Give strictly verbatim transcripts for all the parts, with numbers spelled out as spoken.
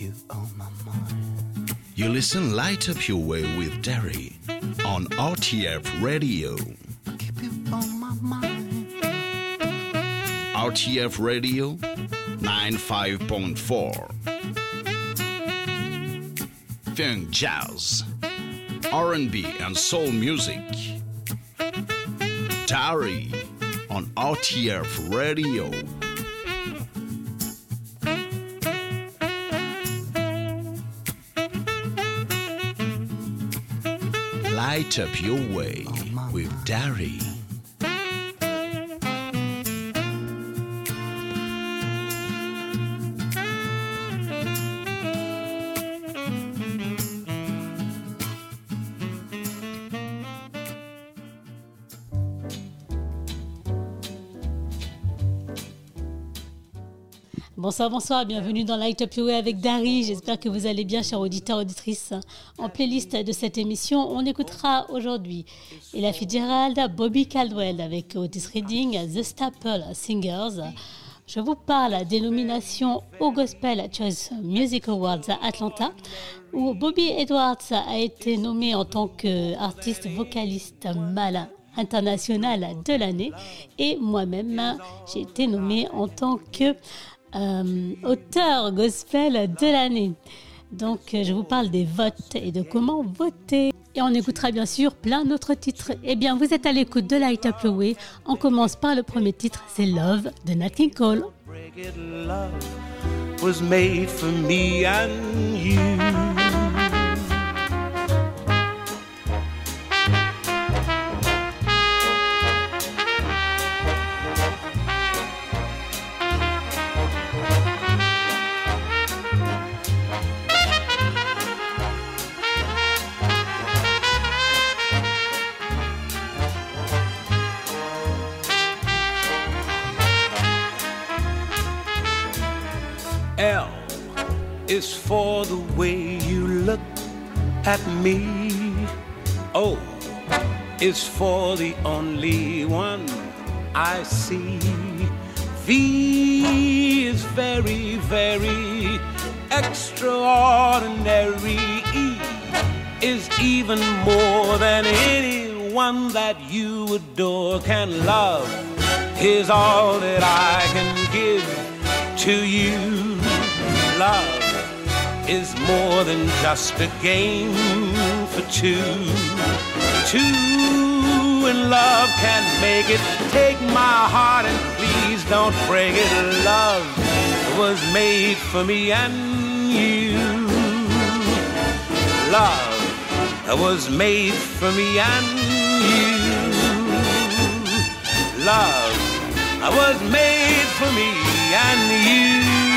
you on my mind. You listen Light Up Your Way with Derry on R T F Radio. I keep you on my mind. R T F Radio ninety-five point four. Funk, jazz, R and B and soul music. Derry on R T F Radio. Light up your way with Derry. Bonsoir, bonsoir, bienvenue dans Light Up Your Way avec Dari. J'espère que vous allez bien, chers auditeurs, auditrices. En playlist de cette émission, on écoutera aujourd'hui Ella Fitzgerald, Bobby Caldwell avec Otis Redding, The Staple Singers. Je vous parle des nominations au Gospel Choice Music Awards à Atlanta, où Bobby Edwards a été nommé en tant qu'artiste vocaliste mâle international de l'année. Et moi-même, j'ai été nommée en tant que Euh, auteur gospel de l'année. Donc je vous parle des votes et de comment voter. Et on écoutera bien sûr plein d'autres titres. Eh bien, vous êtes à l'écoute de Light Up Your Way. On commence par le premier titre, c'est Love de Nat King Cole. Love was made for me and you. L is for the way you look at me. O is for the only one I see. V is very, very extraordinary. E is even more than anyone that you adore can love. Is all that I can give to you. Love is more than just a game for two. Two in love can make it. Take my heart and please don't break it. Love was made for me and you. Love was made for me and you. Love was made for me and you.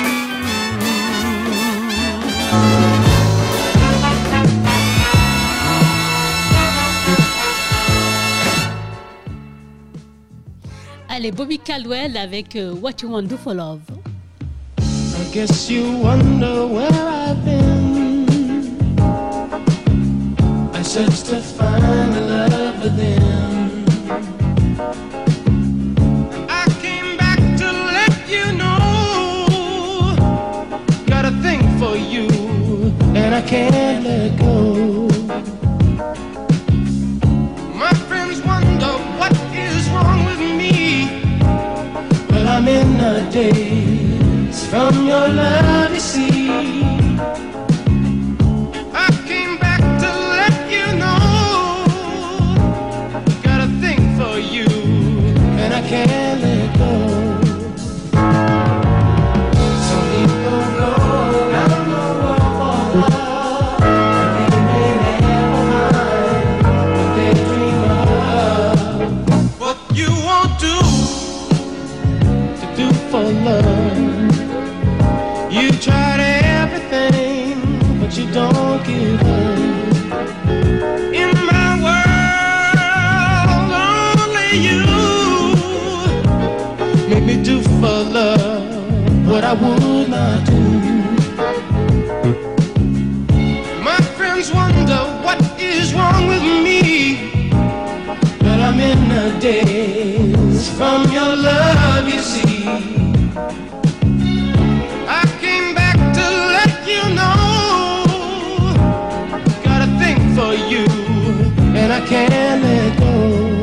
Allez, Bobby Caldwell avec uh, What You Want Do For Love. I guess you wonder where I've been. I searched to find a love within. I came back to let you know. Got a thing for you, and I can't let go. My friends wonder what is wrong with me. I'm in a daze from your love, you see. I came back to let you know. Got a thing for you, and I can't let go. Some people go round the world for love, and they may never find what they dream of. What you won't do for love. You tried everything, but you don't give up. In my world, only you make me do for love what I would not do. My friends wonder what is wrong with me, but I'm in a daze from your love, you see. I came back to let you know. can't let go.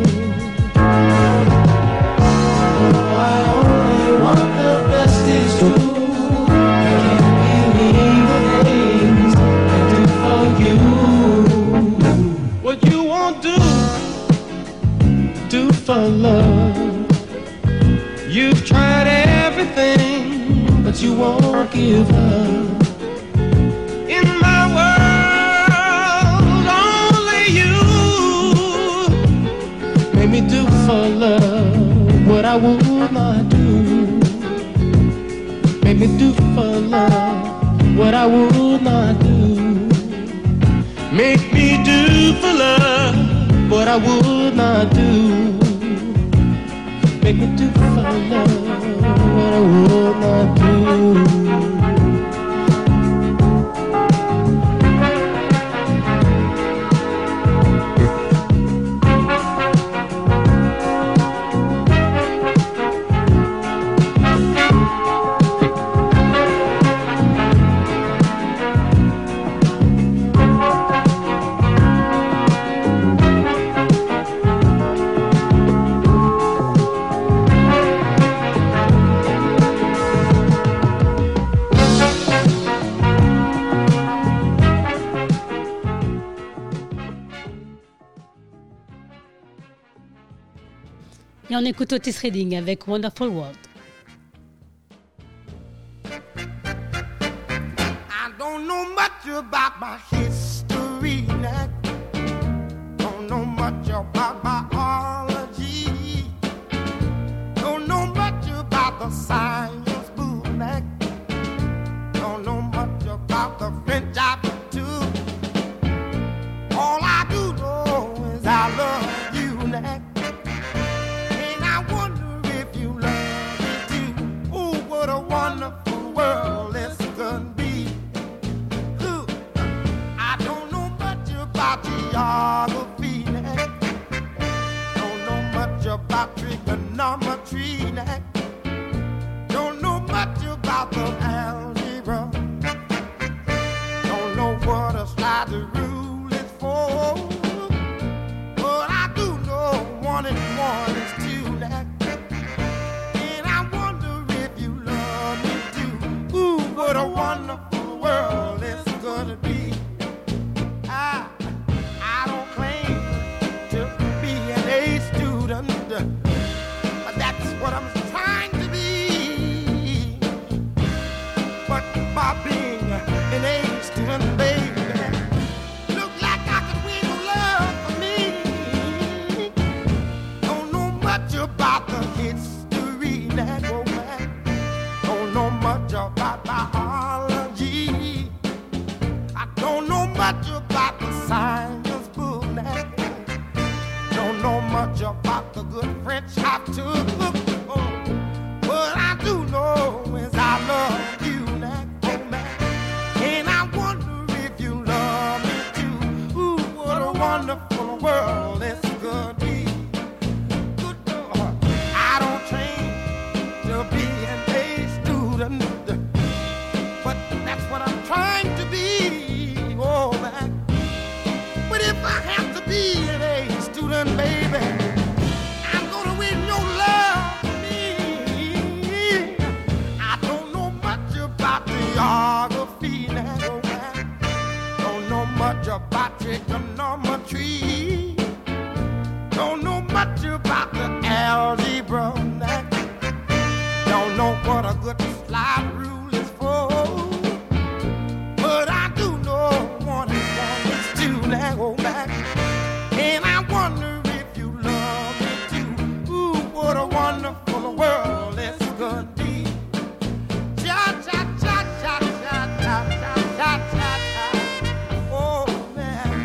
Oh, I only want the best is true. I can't believe the things I do for you. What you won't do, do for love. You've tried everything, but you won't give up. In my world, only you made me do for love what I would not do. Made me do for love what I would not do. Make me do for love what I would not do. Make me do for love what I would not do. Et on écoute Otis Redding avec Wonderful World. I don't know much about my history, Nat. Don't know much about biology. Don't know much about the science book, Nat. Don't know much about the French aptitude. All I do know is I love you, Nat. Wonderful world this could be. Ooh, I don't know much about geography, Nat. Don't know much about trigonometry, Nat. Don't know much about the algebra. Don't know what a slide rule is for. But I do know one and one is two, Nat. What a wonderful world it's gonna be. I, I don't claim to be an A student, but that's what I'm trying to be. But by being an A student, baby, look like I could win love for me. Don't know much about the history that go back. Don't know much about biology. I don't know much about the science book now. Don't know much about the good French how to cook. Oh, what I do know is I love you now, oh man. And I wonder if you love me too. Ooh, what a wonderful world this could be. Good Lord, I don't train to be an A student, but that's what I'm trying to be, oh man. But if I have to be an A student, baby, I'm gonna win your love for me. I don't know much about geography now, oh man. Don't know much about trigonometry. Don't know much about the algebra now. Don't know what a good slide rule is for. But I do know one and one is two now, oh man. And I wonder if you love me too. Ooh, what a wonderful world this could be. Cha cha cha cha cha cha cha cha cha. Oh man,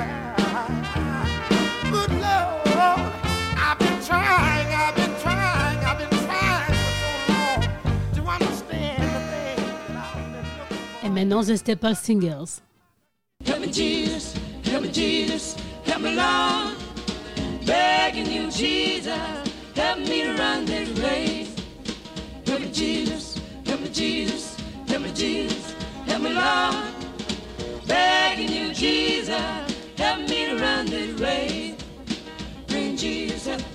good Lord, I've been trying, I've been trying, I've been trying for so long to understand the things that I've been looking for. Et maintenant, The Staple Singers. Help me, Jesus, help me, Jesus, help me, Lord. Begging you, Jesus, help me to run this race. Help me, Jesus, help me, Jesus, help me, Jesus, help me, Lord. Begging you, Jesus, help me to run this race.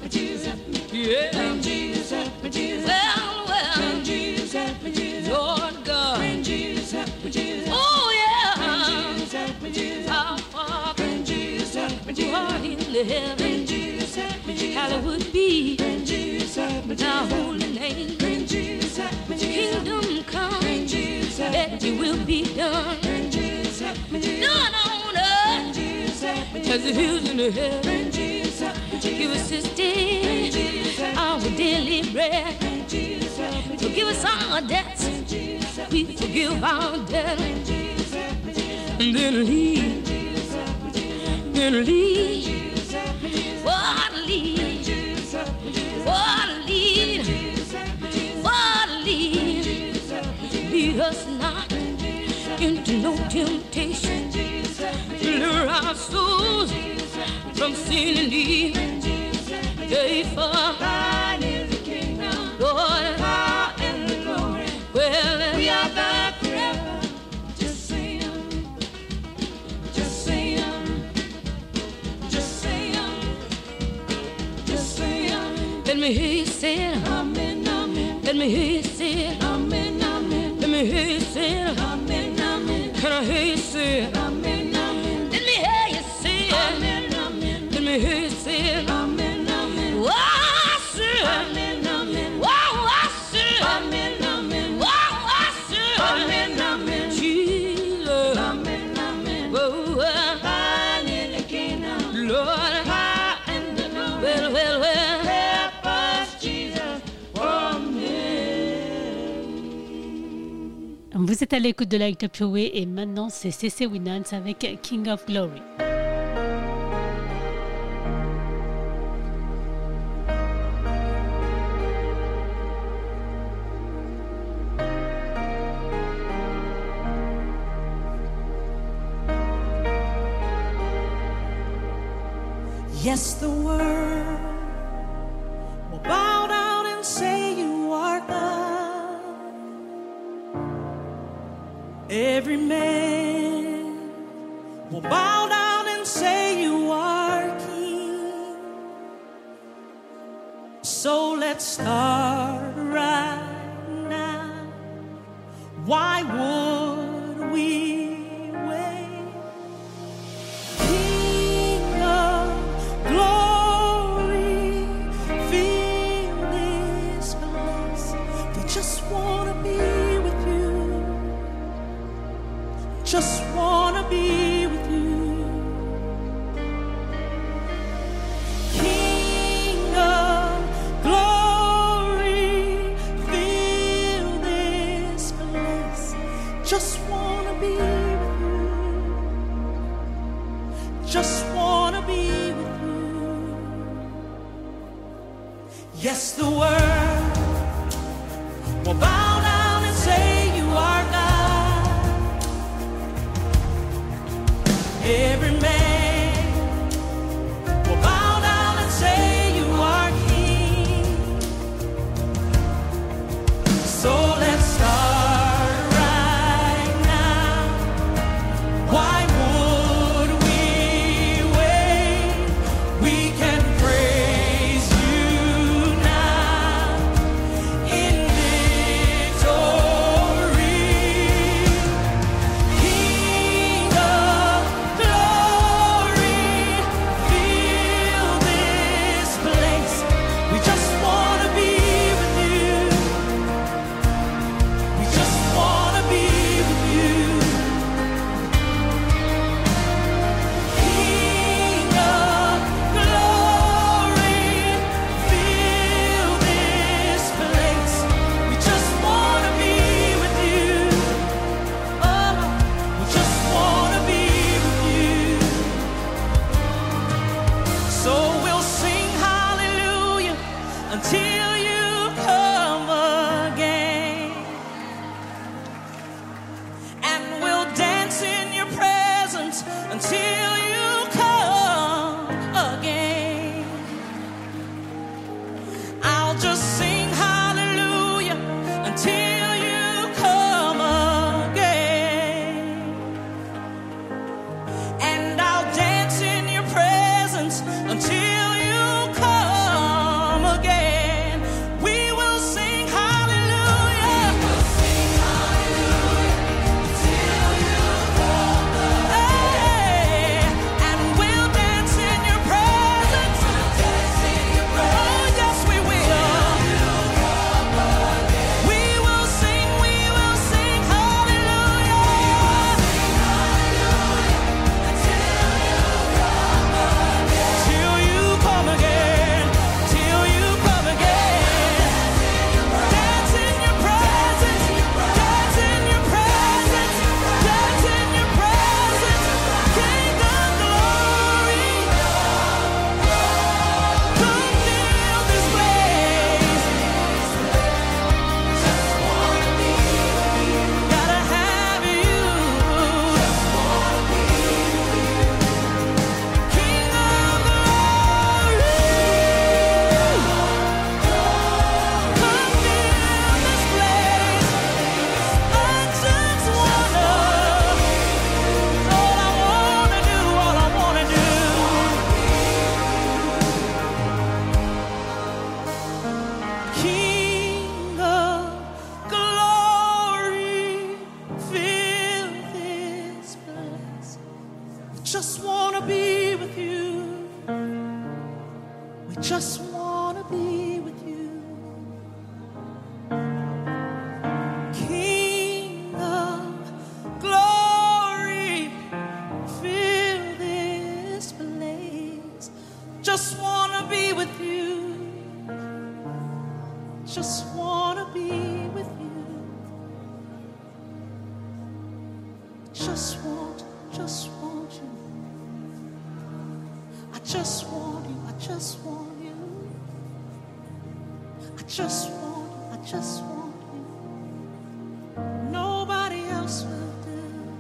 me, Jesus, help me. Yeah. Bring Jesus, help me, Jesus. Well, well. Bring Jesus, help me, Jesus. Lord God. Bring Jesus, help me, Jesus. Oh, yeah. Bring Jesus, help me, Jesus. Our Father. Bring Jesus, help me, Jesus. Who art in the heaven. Bring Jesus, help me, Jesus. Hallowed be. Bring Jesus, help me, Jesus. Thy holy name. Bring Jesus, help me, Jesus. Kingdom come. Bring Jesus, help me, Jesus. That your will be done. Bring Jesus, help me, Jesus. Done on earth. Bring Jesus, help me, Jesus. As it is in the heaven. Bring Jesus, help me, Jesus. Give us this day our daily bread. Bring Jesus, help me, Jesus. Forgive us our debts. Bring Jesus, help me, Jesus. We forgive our debts. Bring Jesus, help me, Jesus. And then lead. Then lead. What lead? What lead? What lead? Lead us not into no temptation. Lure our souls from sin and evil. Pay for thine is the kingdom, Lord, power and the glory. Well, we are back forever. Just sing 'em. Just sing 'em. Just sing 'em. Just sing 'em. Let me hear you say it. Amen, amen. Let me hear you say it. Amen, amen. Let me hear you say it. Amen, amen. Can I hear you say it? Amen, amen. Let me hear you say it. Amen, amen. Let me hear you say it. Amen, amen. Wow, I say it. Amen, amen. Wow, I say it. Amen, amen. Wow, I say it. Amen, amen. Jesus. Amen, amen. Whoa, thine is the kingdom, Lord, power and the glory. Well, well, well. Help us, Jesus. Amen. Vous êtes à l'écoute de Light Up Your Way et maintenant c'est C C Winans avec King of Glory. Yes, the world will bow down and say you are God. Every man will bow down and say you are King. So let's start right now. Why would we wait? King of glory, fill this place. We just want to be with you. Just want to be with you. King of glory, fill this place. Just want to be with you. Just want to be with you. Yes, the world will bow down and say you are God. Every man will bow down and say you are King. So let's start right now. Why would we wait? We can praise you now. just wanna be with you. We just wanna be with you. King of glory, fill this place. Just wanna be with you. Just wanna be with you. Just want, just want you. I just want you, I just want you. I just want you, I just want you. Nobody else will do.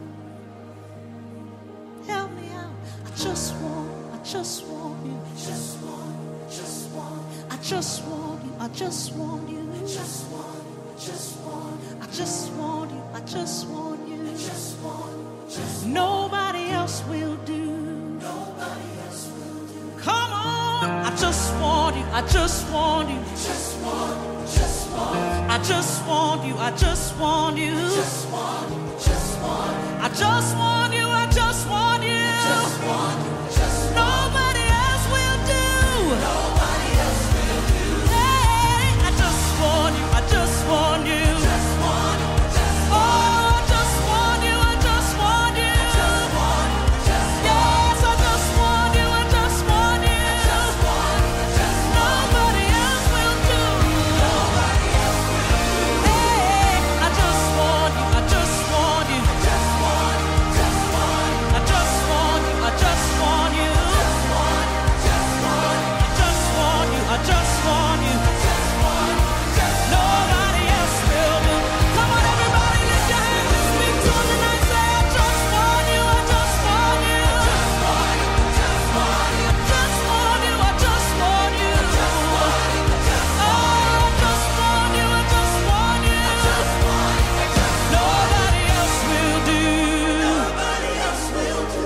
Help me out. I just want, I just want you. Just want, just want. I just want you, I just want you. Just want, just want. I just want you, I just want you. Just want, just want. Nobody else will do. Nobody else will do. Come on, I just want you, I just want you. Just want, just want. I just want you, I just want you. Just want, just want. I just want you, I just want you. Just want, just want. Nobody else will do. Nobody else will do. Hey, I just want you, I just want you. Just want, just want. Oh, I just want you, I just want you. Just want, just want. Yes, I just want you, I just want you. Just want, just want. Nobody else will do. Nobody else will do. Hey, I just want you, I just want you. Just want, just want. I just want you, I just want you. Just want, just want. I just want you, I just want you. Just want, just want. Nobody else will do. Come on, everybody, lift your hands and speak to him tonight. Say, I just want you, I just want you. Just want, just want. I just want you, I just want you. Just want, just want. Oh, I just want you, I just want you. Just want, just want. Nobody else will do. Nobody else will do.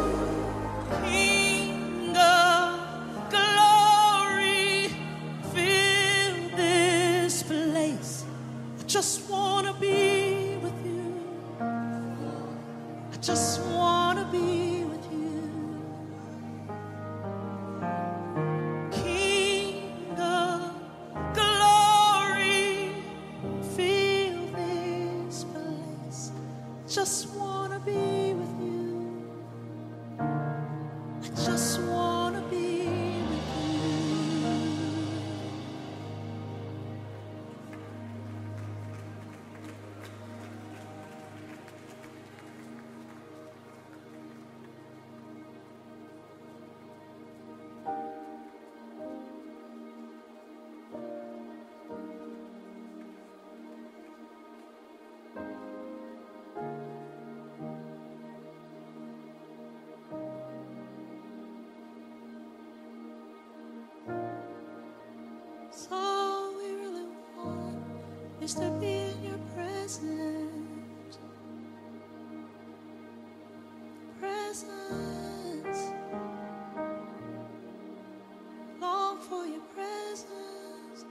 King of glory, fill this place. I just wanna be with you. I just wanna be with you. King of glory, fill this place. Just wanna be with you. I just wanna be with you. So all we really want is to be in your presence. Presence. Long for your presence.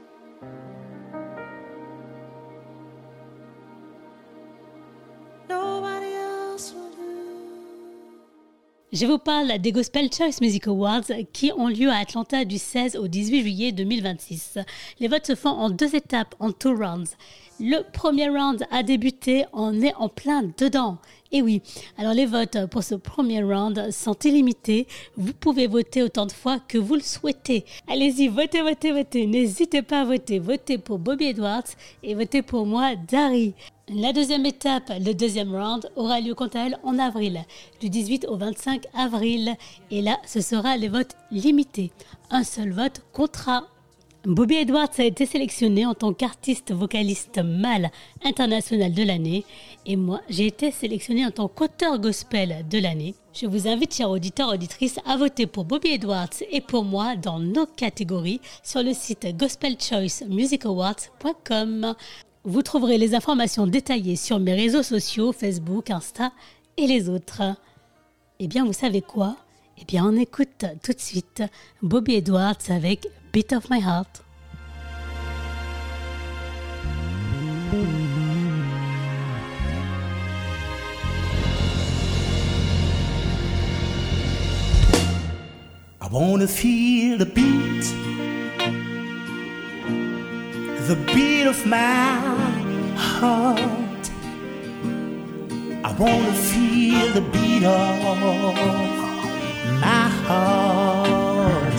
Nobody else will do. Je vous parle des Gospel Choice Music Awards qui ont lieu à Atlanta du seize au dix-huit juillet deux mille vingt-six. Les votes se font en deux étapes, en two rounds. Le premier round a débuté, on est en plein dedans. Et oui, alors les votes pour ce premier round sont illimités. Vous pouvez voter autant de fois que vous le souhaitez. Allez-y, votez, votez, votez. N'hésitez pas à voter. Votez pour Bobby Edwards et votez pour moi, Dari. La deuxième étape, le deuxième round, aura lieu quant à elle en avril, du dix-huit au vingt-cinq avril. Et là, ce sera les votes limités. Un seul vote comptera. Bobby Edwards a été sélectionné en tant qu'artiste vocaliste mâle international de l'année et moi j'ai été sélectionné en tant qu'auteur gospel de l'année. Je vous invite, chers auditeurs et auditrices, à voter pour Bobby Edwards et pour moi dans nos catégories sur le site gospel choice music awards point com. Vous trouverez les informations détaillées sur mes réseaux sociaux, Facebook, Insta et les autres. Eh bien, vous savez quoi ? Eh bien, on écoute tout de suite Bobby Edwards avec Beat of My Heart. wanna feel the beat, the beat of my heart. I wanna feel the beat of my heart.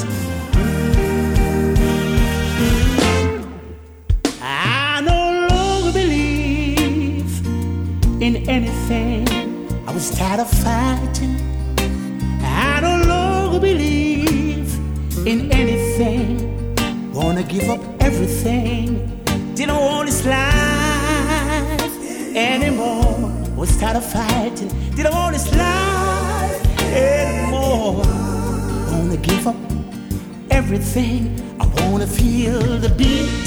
I no longer believe in anything. I was tired of fighting. I no longer believe in anything. Wanna give up everything. Didn't want this life anymore. Was tired of fighting. Didn't want this life anymore. Wanna give up everything. I wanna feel the beat,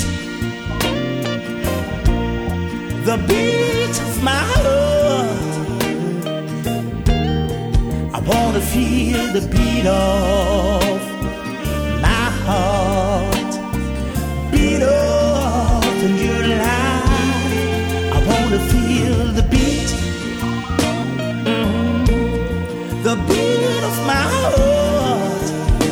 the beat of my heart. I wanna feel the beat of my heart, beat of the new life. I wanna feel the beat, mm, the beat of my heart.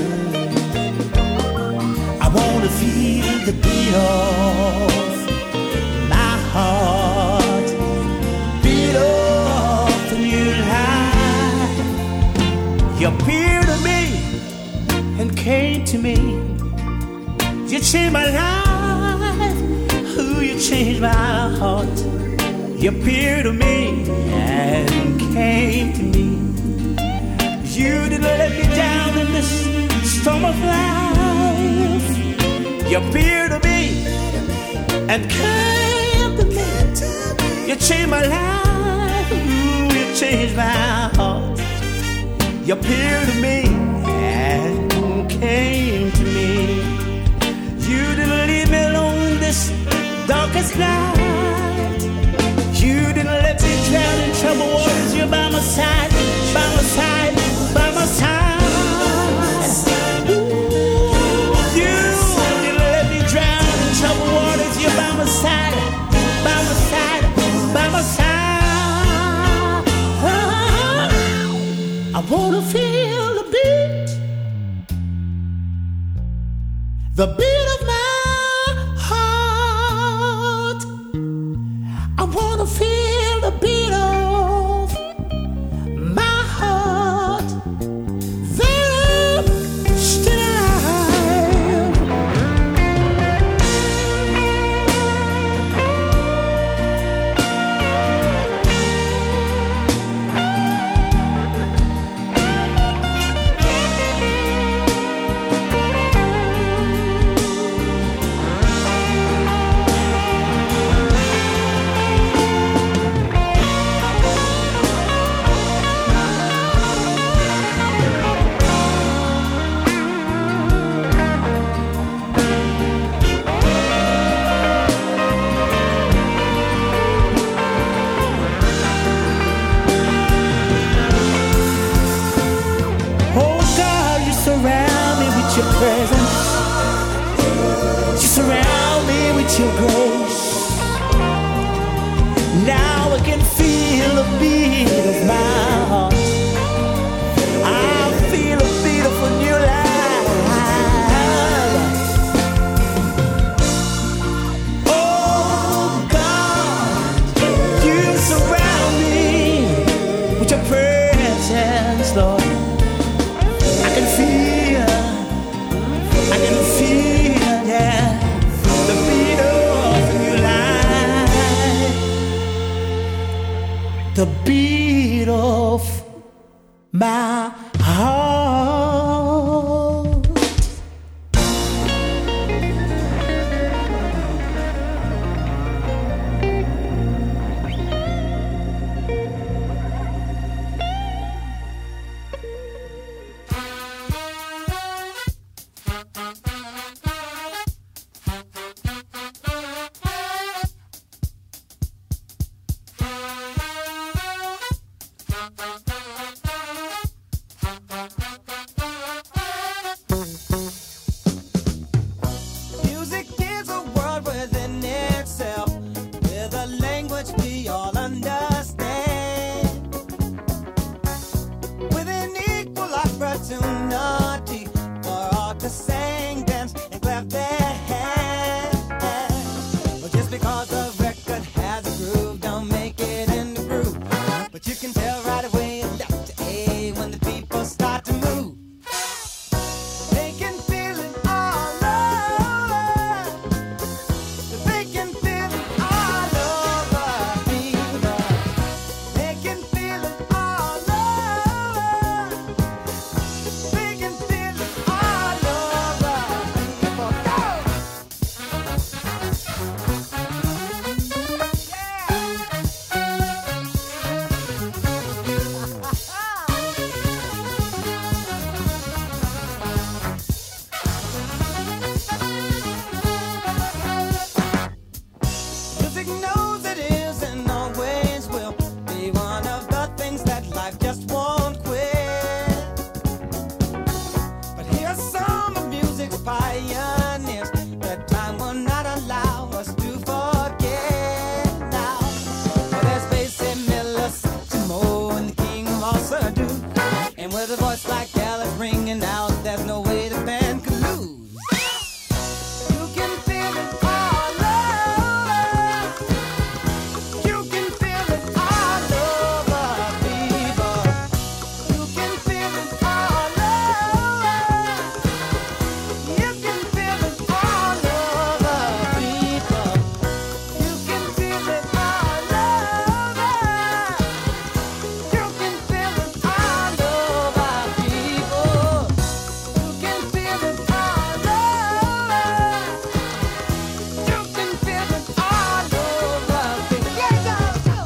I wanna feel the beat of my heart, beat of the new life. You appeared to me and came to me. You changed my life. Ooh, you changed my heart. You appeared to me and came to me. You didn't let me down in this storm of life. You appeared to me and came to me. You changed my life. Ooh, you changed my heart. You appeared to me and came to me. You didn't leave me alone in this darkest night. You didn't let me drown in troubled waters. You're by my side, by my side, by my side. Ooh, you didn't let me drown in troubled waters. You're by my side, by my side, by my side. I wanna feel the beat, the beat of my heart. I wanna feel the beat of my heart. There I'm still alive. Oh God, you surround me with your presence. You surround me with your grace. Now I can feel the beat of my heart. I feel a beautiful new life. Oh God, you surround me with your presence, Lord. I can feel, I can feel, yeah, the beat of the new life, the beat of my heart. With a voice like Alice ringing out, there's no way the band could lose. You can feel it all over. You can feel it all over, people. You can feel it all over. You can feel it all over, people. You can feel it all over. You can feel it all over, people. You can feel it all over. You can feel it all over, people. Yeah, go, go.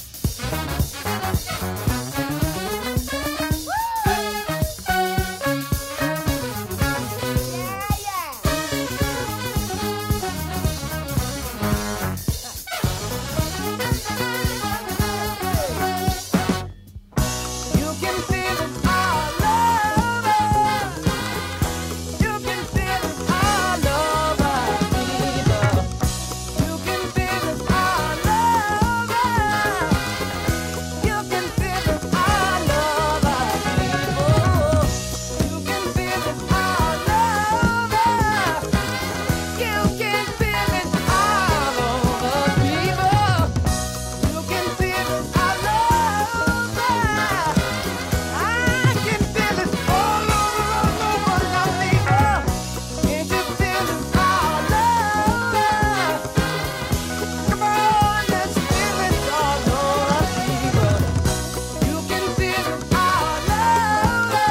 You can feel it all over. You can feel it all over, people. You can feel it all over. You can feel it all over, people. You can feel it all over. You can feel it all over, people. You can feel it all over. I can feel it all over, all over now, people. Can't you feel it all over? Come on, let's feel it all over, people. You can feel it all over.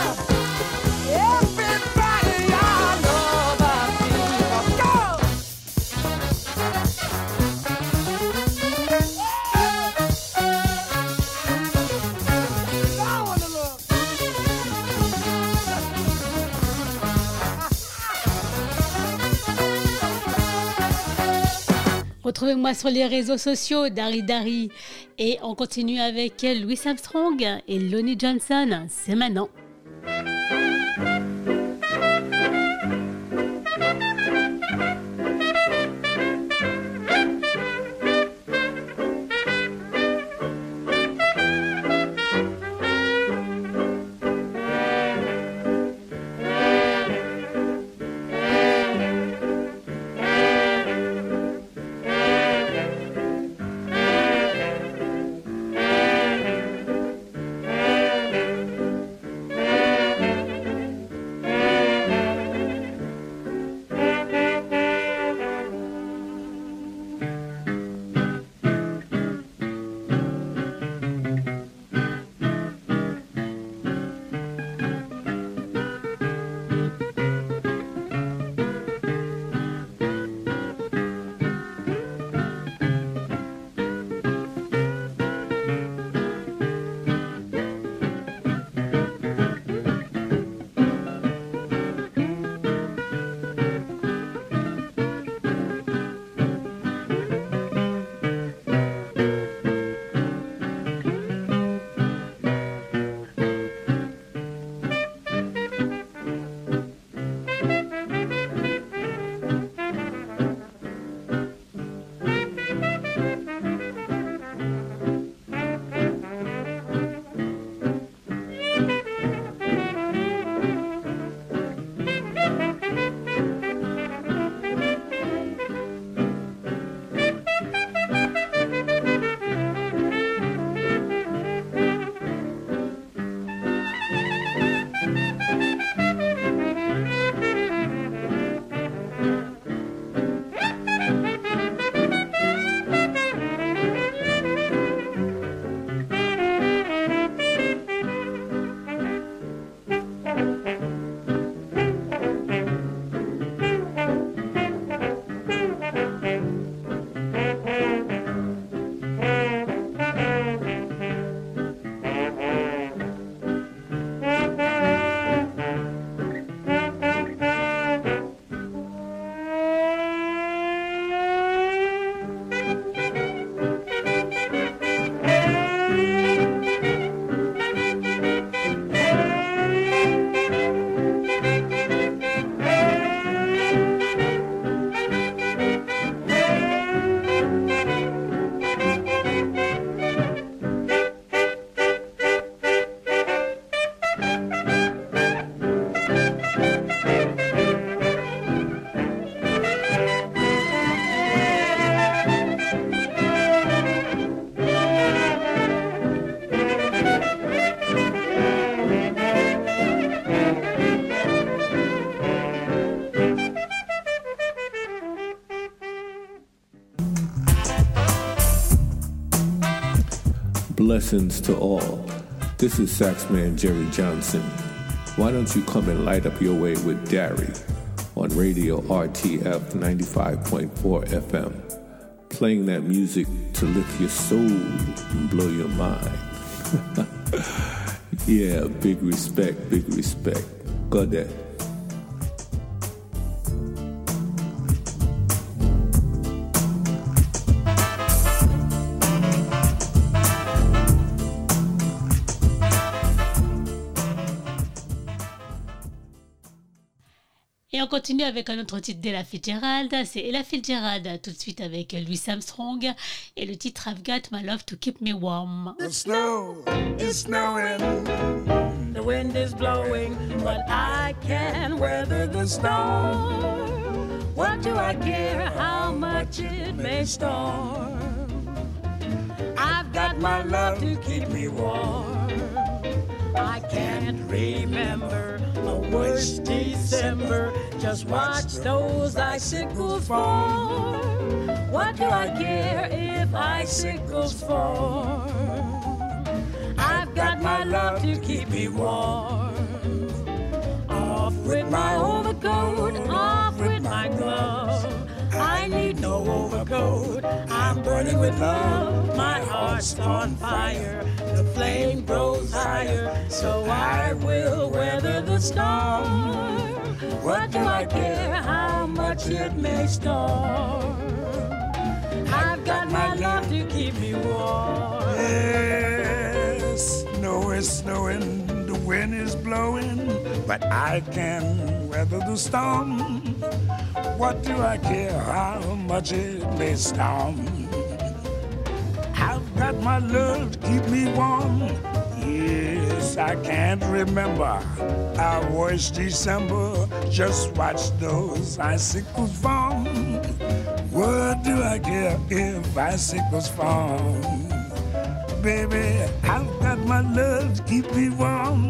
Everybody all over, people. Go! Go on the look. Retrouvez-moi sur les réseaux sociaux, Dari Dari. Et on continue avec Louis Armstrong et Lonnie Johnson. C'est maintenant. Thank Blessings to all. This is Saxman Jerry Johnson. Why don't you come and light up your way with Dari on Radio R T F ninety-five point four F M, playing that music to lift your soul and blow your mind. Yeah, big respect, big respect. Go there. Et on continue avec un autre titre d'Ella Fitzgerald. C'est Ella Fitzgerald tout de suite avec Louis Armstrong et le titre I've Got My Love to Keep Me Warm. The snow is snowing, the wind is blowing, but I can weather the storm. What do I care how much it may storm? I've got my love to keep me warm. I can't remember a worse December. Just watch those icicles fall. What do I care if icicles fall? I've got my love to keep me warm. Off with my overcoat, off with my glove. I need no overcoat, I'm burning with love. My heart's on fire, the flame grows higher, so I will weather the storm. What do I care how much it may storm? I've got my love to keep me warm. Yes, snow is snowing, the wind is blowing, but I can weather the storm. What do I care how much it may storm? I've got my love to keep me warm. Yes, I can't remember our worst December. Just watch those icicles fall. What do I care if icicles fall? Baby, I've got my love to keep me warm.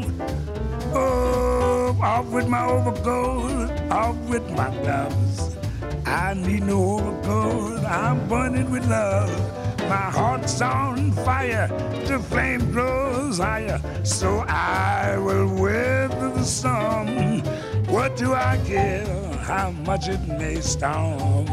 Oh, off with my overcoat, off with my gloves. I need no overcoat, I'm burning with love. My heart's on fire, the flame grows higher, so I will weather the storm. What do I care how much it may storm?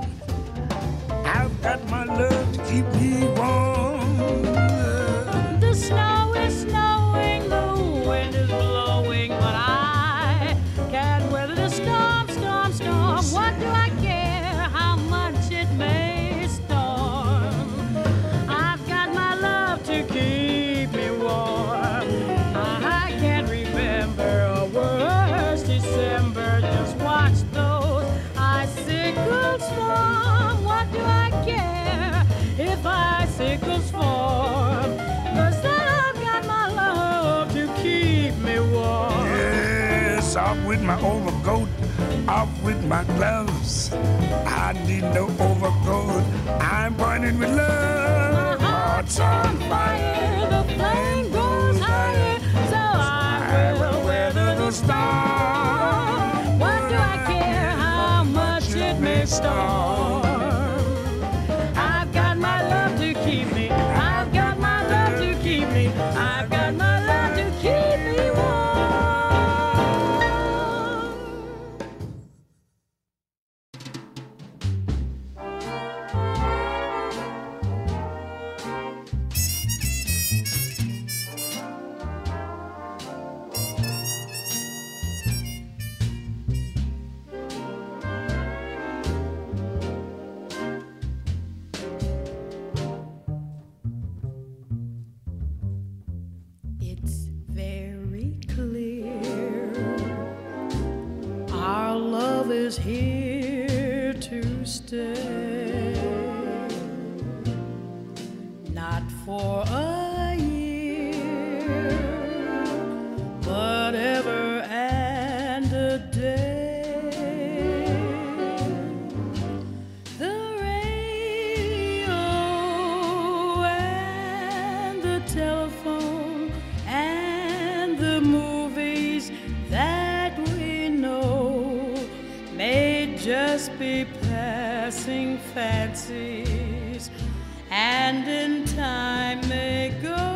I've got my love to keep me warm. The snow is snowing, the wind is blowing, but I can't weather the storm, storm, storm. What do I care how much it may storm? I've got my love to keep me warm. I can't remember a worse December. Just watch those icicles fall. What do I care if icicles fall? 'Cause I've got my love to keep me warm. Yes, off with my overcoat, off with my gloves. I need no overcoat, I'm burning with love. My heart's on fire, the flame goes higher, so I will weather the storm. What do I care how much it may storm? I've got my love to keep me, I've got my love to keep me, I've got my love to keep me warm. It's very clear our love is here to stay, not for a year, but ever and a day. The radio and the telephone and the movies that we know may just be passing fancies, and in time may go.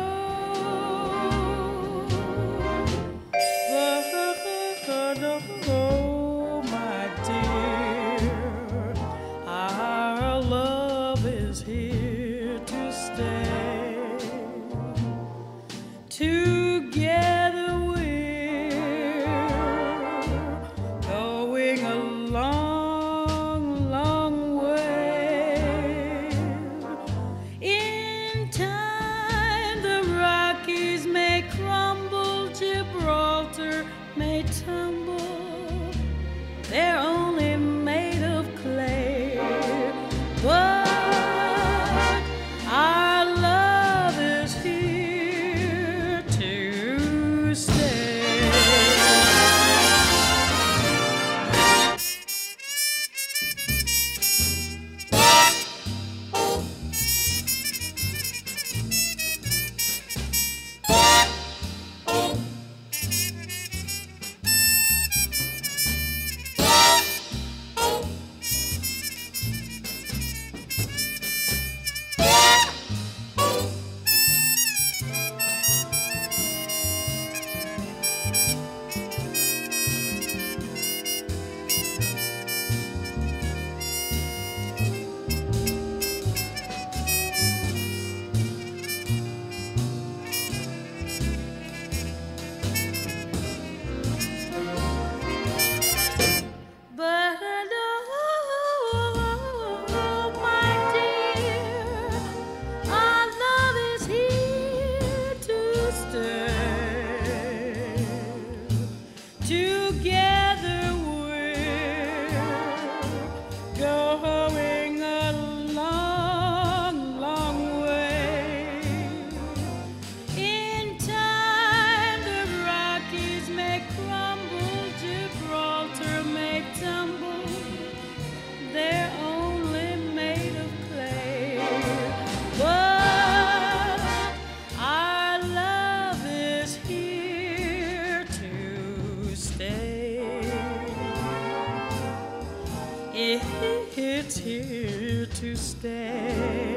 here to stay.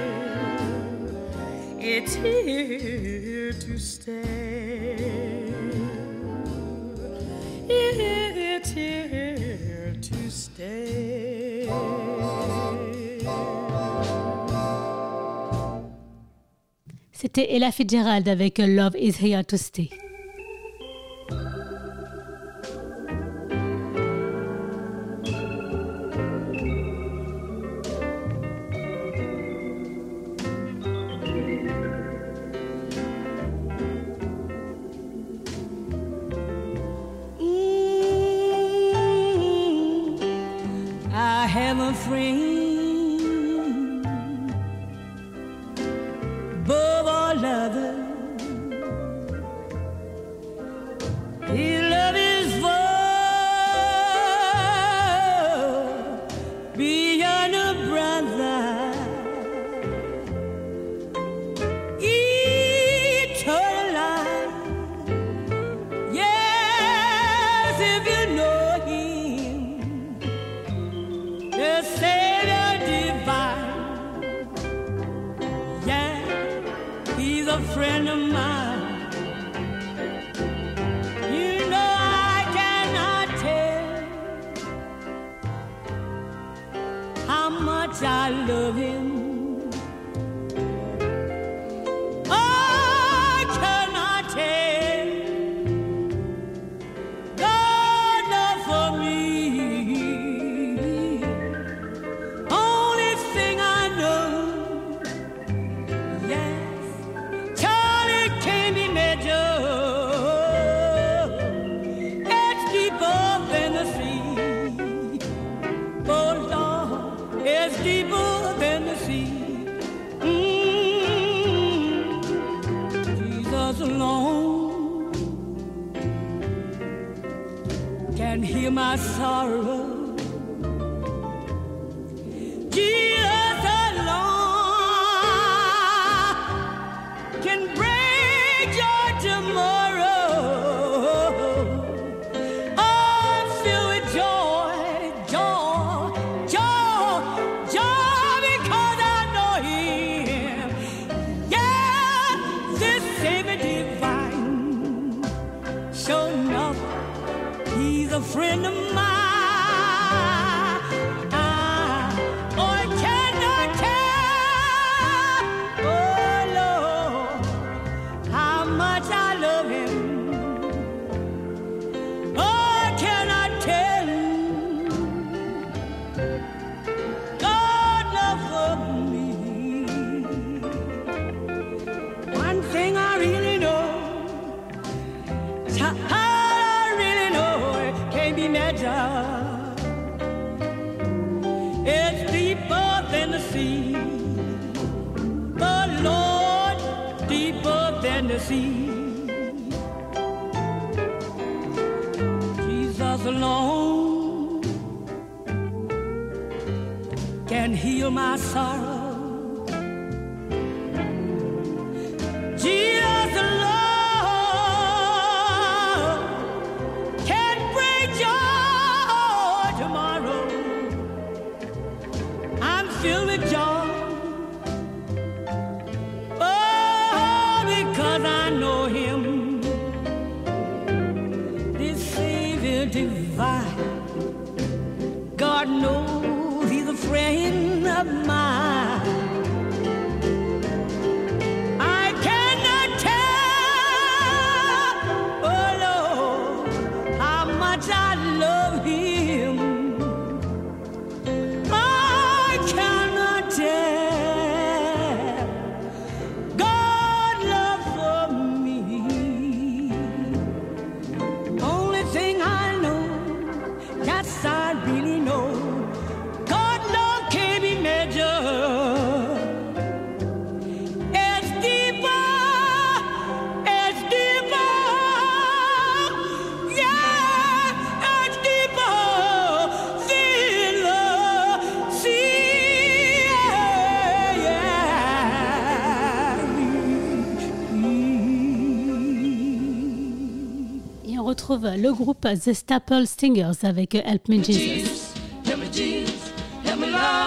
It's here to stay. It's here to stay. C'était Ella Fitzgerald avec Love is Here to Stay. I have a friend above all others. His love is far beyond a brother. Eternal life. Yes, if you know him, the Savior divine. Yeah, he's a friend of mine. You know I cannot tell how much I love him. I cannot tell God love for me. Only thing I know, yes, Charlie can't be measured. It's deeper than the sea. Oh Lord, it's deeper than the sea. Mm, Jesus alone can heal my sorrow. Jesus alone can break your tomorrow. I'm filled with joy, joy, joy, joy because I know him. Yeah, this Savior divine. Sure enough, he's a friend of mine. Oh, I cannot tell, oh Lord, how much I love him. Oh, I cannot tell God love for me. One thing I really know, how I really know it can't be measured. It's deeper than the sea. The Lord, deeper than the sea. Jesus alone can heal my sorrow. Jesus alone can break your tomorrow. I'm filled with joy. Oh, because I know him. This Savior divine. God knows he's a friend of mine. I cannot tell, oh Lord, how much I love him. I cannot tell God love for me. Only thing I know, yes I really know, God love can't be measured. It's deeper, it's deeper, yeah, it's deeper than the sea, yeah. Et on retrouve le groupe The Staple Singers avec Help Me Jesus. Help me, Jesus, help me, Lord.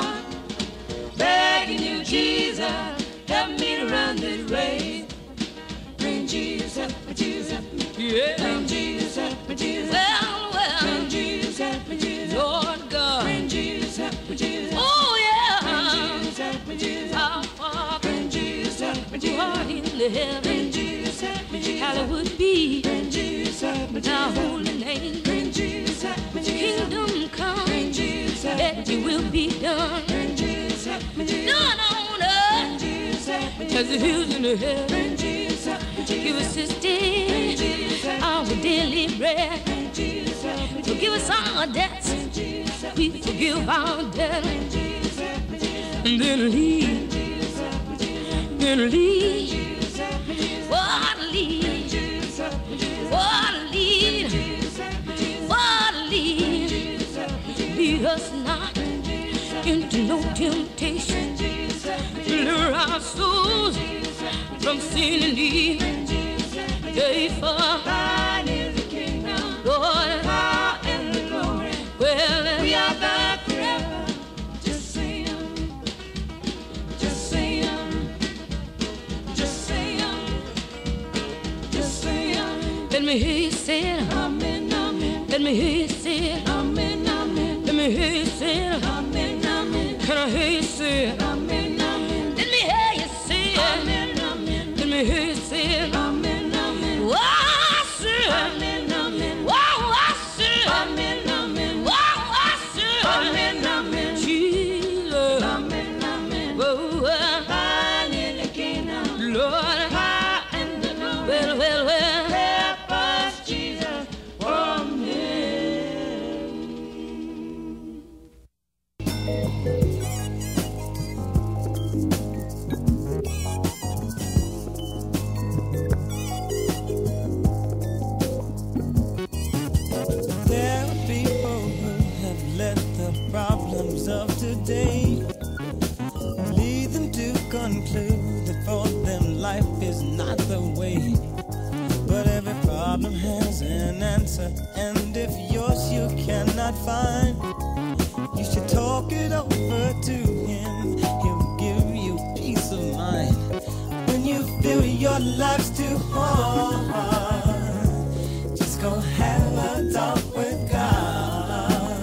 Jesus, help me, Jesus, help me. Yeah. Bring Jesus, help me, Jesus. Well, well. Bring Jesus, help me, Jesus. Lord God. Bring Jesus, help me, Jesus. Oh, yeah. Bring Jesus, help me, Jesus. Our Father. Bring Jesus, help me, Jesus. Who art in the heaven. Bring Jesus, help me, Jesus. Hallowed be. Bring Jesus, help me, Jesus. Thy holy name. Bring Jesus, help me, Jesus. Kingdom come. Bring Jesus, help me, Jesus. That your will be done. Bring Jesus, help me, Jesus. Done on earth. Bring Jesus, help me, Jesus. As it is in the heaven. Bring Jesus, help me, Jesus. Give us this day our daily bread. Bring Jesus, help me, Jesus. Forgive us our debts. Bring Jesus, help me, Jesus. We forgive our debts. Bring Jesus, help me, Jesus. And then lead. Then lead. What lead? What lead? What lead? Lead us not into no temptation. Lure our souls from sin and evil. Yea, for thine is the kingdom, Lord, power and the glory. Well, we are back forever. Just sing 'em. Just sing 'em. Just sing 'em. Just sing 'em. Let me hear you say it. Amen, amen. Let me hear you say it. Amen, amen. Let me hear you say it. Amen, amen. Can I hear you say it? Amen, amen. Let me hear you say it. Amen, amen. Let me hear you say it. Amen, amen. Wow, I say it. Amen, amen. Wow, I say it. Amen, amen. Wow, I say it. Amen, amen. Jesus. Amen, amen. Whoa, whoa. Thine is the kingdom, Lord, power and the glory. Well, well, well. Help us, Jesus. Amen. There are people who have let the problems of today lead them to conclude that for them life is not the way. But every problem has an answer, and if yours you cannot find, you should talk it over to him. He'll give you peace of mind. When you feel your life's too hard, just go have a talk with God.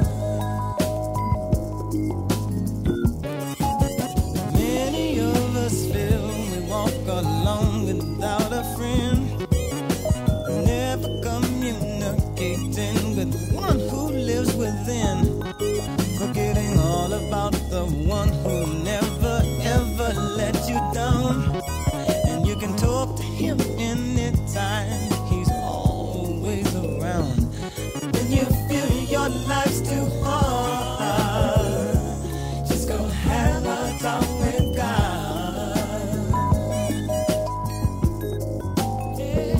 Many of us feel we walk alone without a friend, never communicating with one who lives within, forgetting all about the one who never ever let you down. And you can talk to him anytime, he's always around. When you feel your life's too hard, just go have a talk with God. Yeah.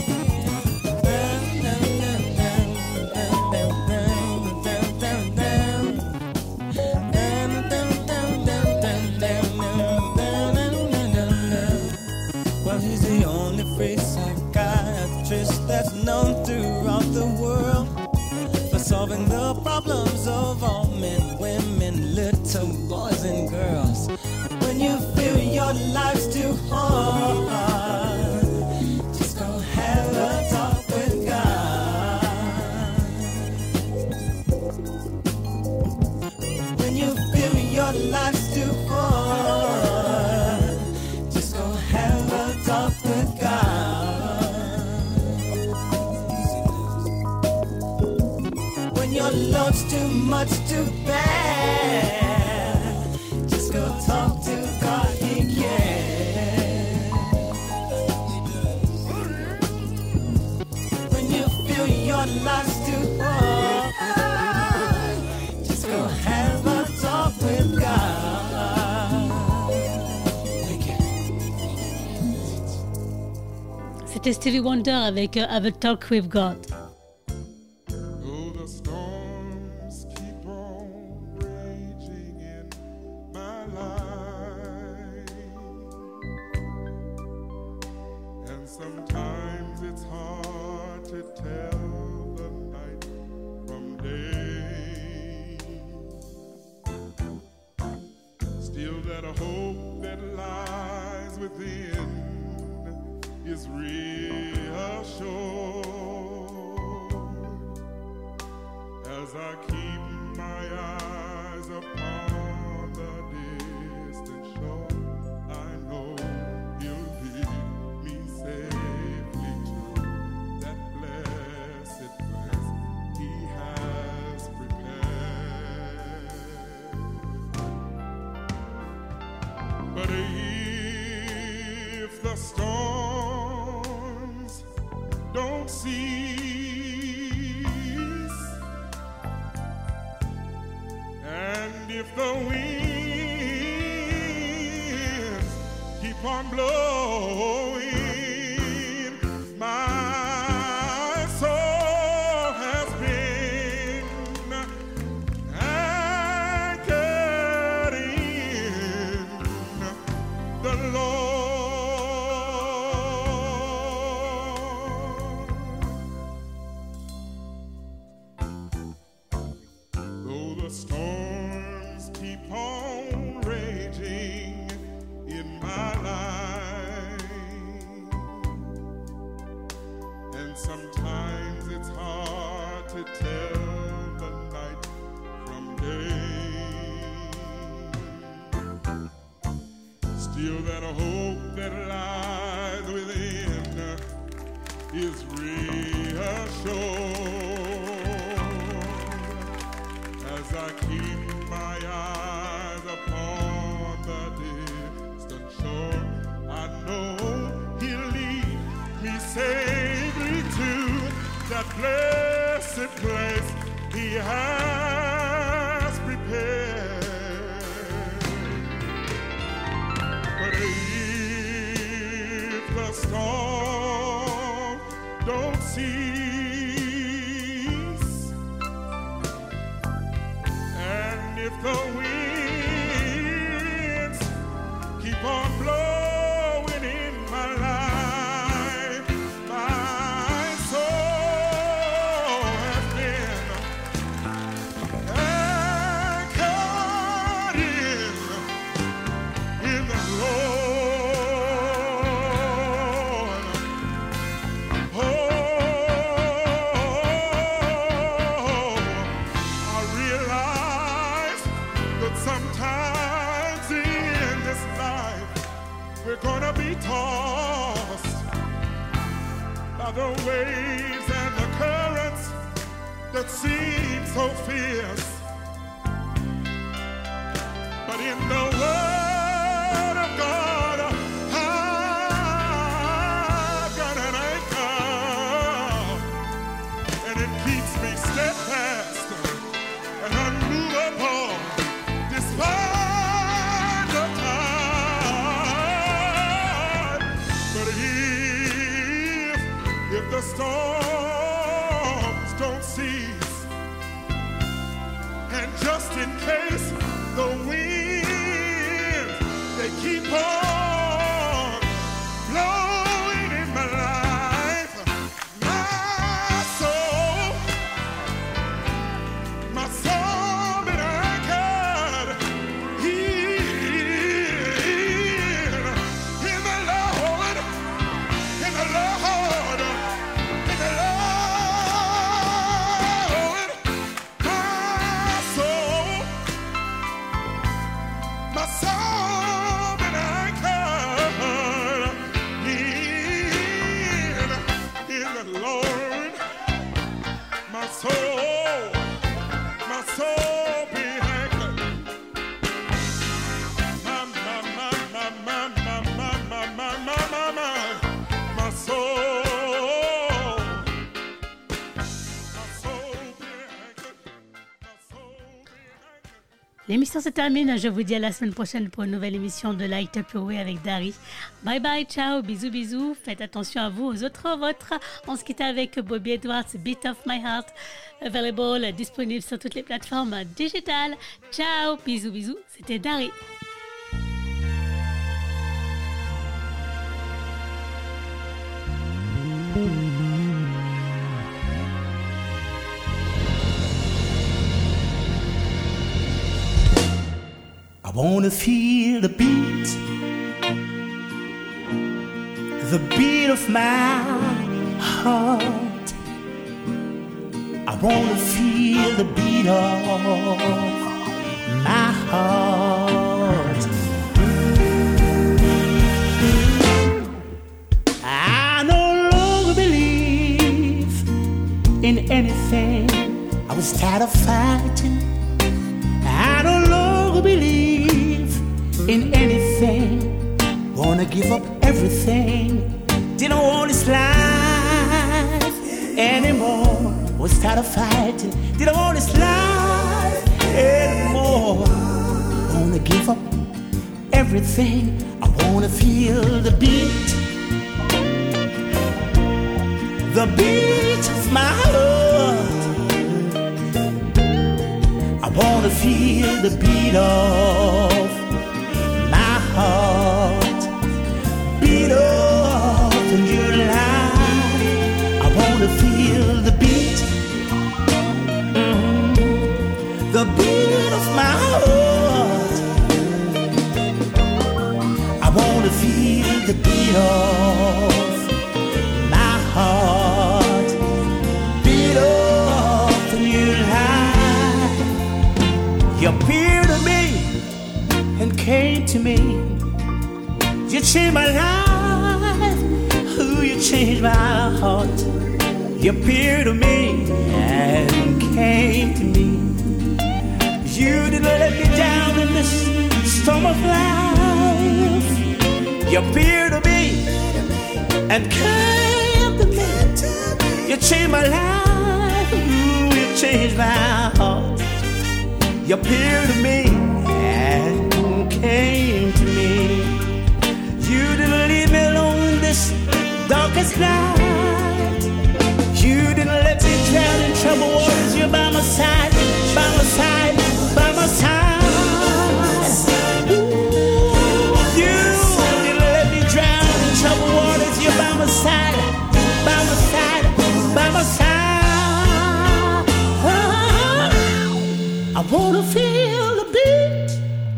Well, he's the only free psychiatrist that's known throughout the world for solving the problems of all men, women, little boys and girls. When you feel your life's too hard, just go have a talk with God. When you feel your life's too hard, just go have a talk with God. When your load's too much to bear, just go talk to God, he cares. When you feel your life's too hard, just go have a talk with God. C'était Stevie Wonder avec euh, Have a Talk with God. Though the storms keep on raging in my life, and sometimes it's hard to tell the night from day, still that hope that lies within is reassured as I keep my eyes upon the distant shore. I know He'll lead me safely to that blessed place He has prepared. But if the storms don't cease, and if the winds keep on blowing, my soul has been anchored in the Lord. Though the storms keep on raging in my life, and sometimes it's hard to tell the night from day, still that hope that lies within is reassured as I keep my eyes upon the distant shore. I know He'll lead me safely to that blessed place He has prepared. But if the storm don't cease, and if the winds keep on blowing in my life, my soul has been anchored in, in the Lord. Oh, I realize that sometimes in this life we're gonna be tossed by the waves and the currents that seem so fierce. But in the Word of God, I've got an anchor, and it keeps me steadfast and unmovable despite the tide. But if, if the storms don't cease, and just in case the winds, they keep on blowing in my life, my soul, my soul been anchored in, in the Lord, in the Lord, in the Lord. My soul, my soul been anchored in, in the Lord. My soul, my soul be anchored. My, my, my, my, my, my, my, my, my, my, my, my, my soul. My soul be anchored. My soul be anchored. L'émission se termine. Je vous dis à la semaine prochaine pour une nouvelle émission de Light Up Your Way avec Dari. Bye bye, ciao, bisous, bisous. Faites attention à vous, aux autres vôtres. On se quitte avec Bobby Edwards, Beat of My Heart. Available, disponible sur toutes les plateformes digitales. Ciao, bisous, bisous. C'était Dari. I wanna feel the beat, the beat of my heart. I wanna feel the beat of my heart. I no longer believe in anything. I was tired of fighting. I no longer believe in anything. Wanna give up everything. Didn't want this life anymore. Was tired of fighting. Didn't want this life anymore. Wanna give up everything. I wanna feel the beat, the beat of my heart. I wanna feel the beat of my heart, beat of the new life. I wanna feel the beat, mm-hmm, the beat of my heart. I wanna feel the beat of my heart, beat of the new life. You appeared to me and came to me. You changed my life. Ooh, you changed my heart. You appeared to me and came to me. You didn't let me down in this storm of life. You appeared to me and came to me. You changed my life. Ooh, you changed my heart. You appeared to me and came to me. You didn't leave me alone in this darkest night. You didn't let me drown in troubled waters. You're by my side, by my side, by my side. Ooh, you didn't let me drown in troubled waters. You're by my side, by my side, by my side. I wanna feel the beat,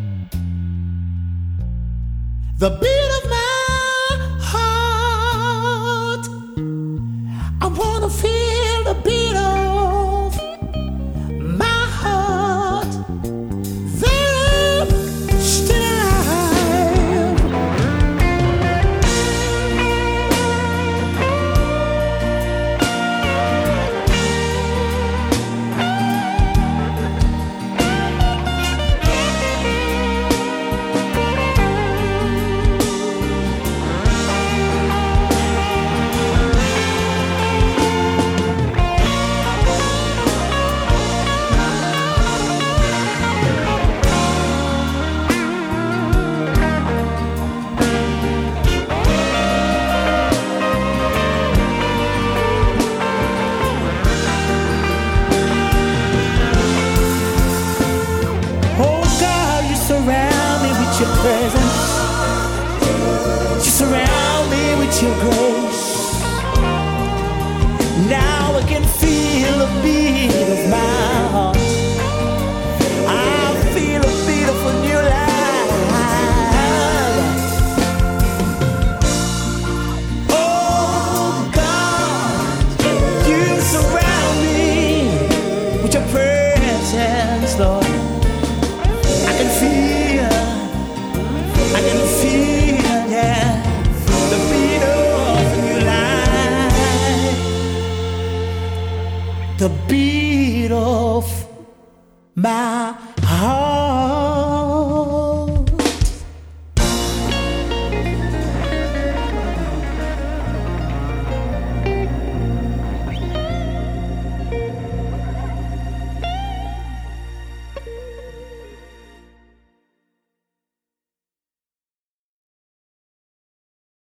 the beat of my heart. I wanna feel the beat of my heart. That I'm still alive. Presence, you surround me with your grace. Now I can feel the beat of my heart. I feel a beautiful new life. Oh God, you surround me with your presence, Lord. I can feel, I can feel, yeah, the beat of a new life. The beat of my